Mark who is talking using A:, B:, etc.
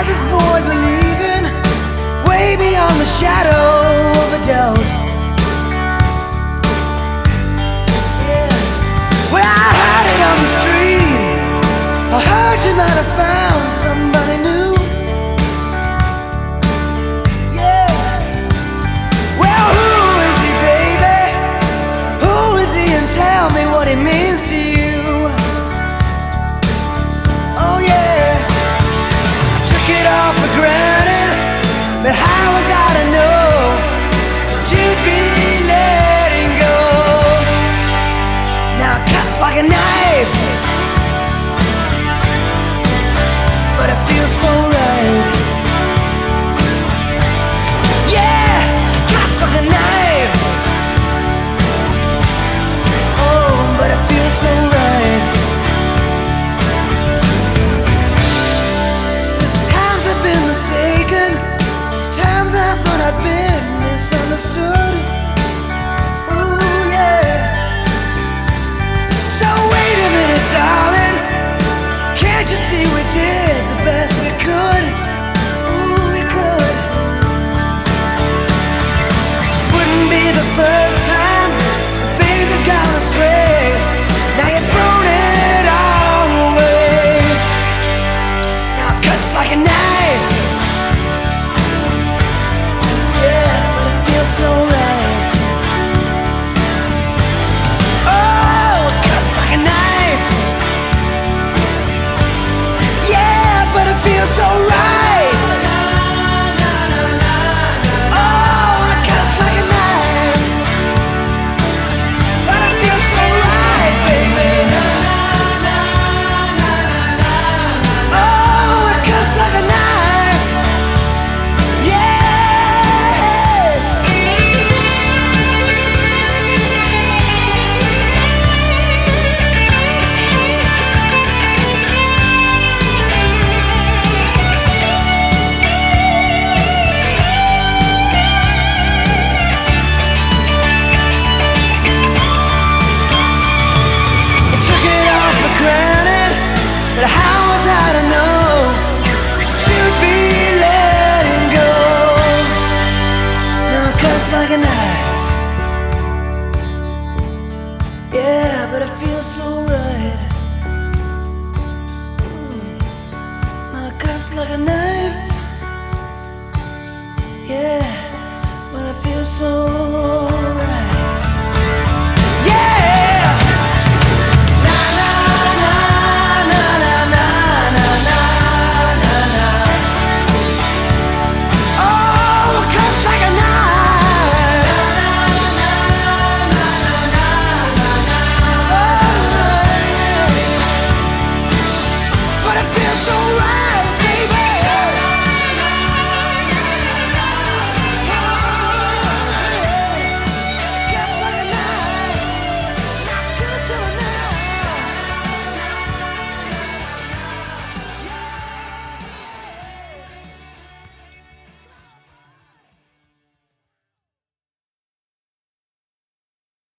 A: has this boy believing way beyond the shadow of a doubt. Yeah. Well, I heard it on the street. I heard you might have found somebody new. Yeah. Well, who is he, baby? Who is he, and tell me what he means to you. Oh yeah. I took it all for granted, but how was I to know that you'd be letting go? Now it cuts like a knife, but it feels so right. Yeah, cuts like a knife. Oh, but it feels so right. There's times I've been mistaken. There's times I thought I'd been misunderstood. Ooh, yeah. So wait a minute, darling. Can't you see we did the best we could? Ooh, we could. This wouldn't be the first time that things have gone astray. Now you've thrown it all away. Now it cuts like a knife. Yeah, but it feels so right. Oh, it cuts like a knife. Yeah, but it feels so right. Oh, it cuts like a knife, but it feels so right, baby. Oh, it cuts like a knife. Yeah. I took it all for granted, but how was I to know you'd be letting go? Now it cuts like a knife. Yeah, but it feels so right. Now it cuts like a knife.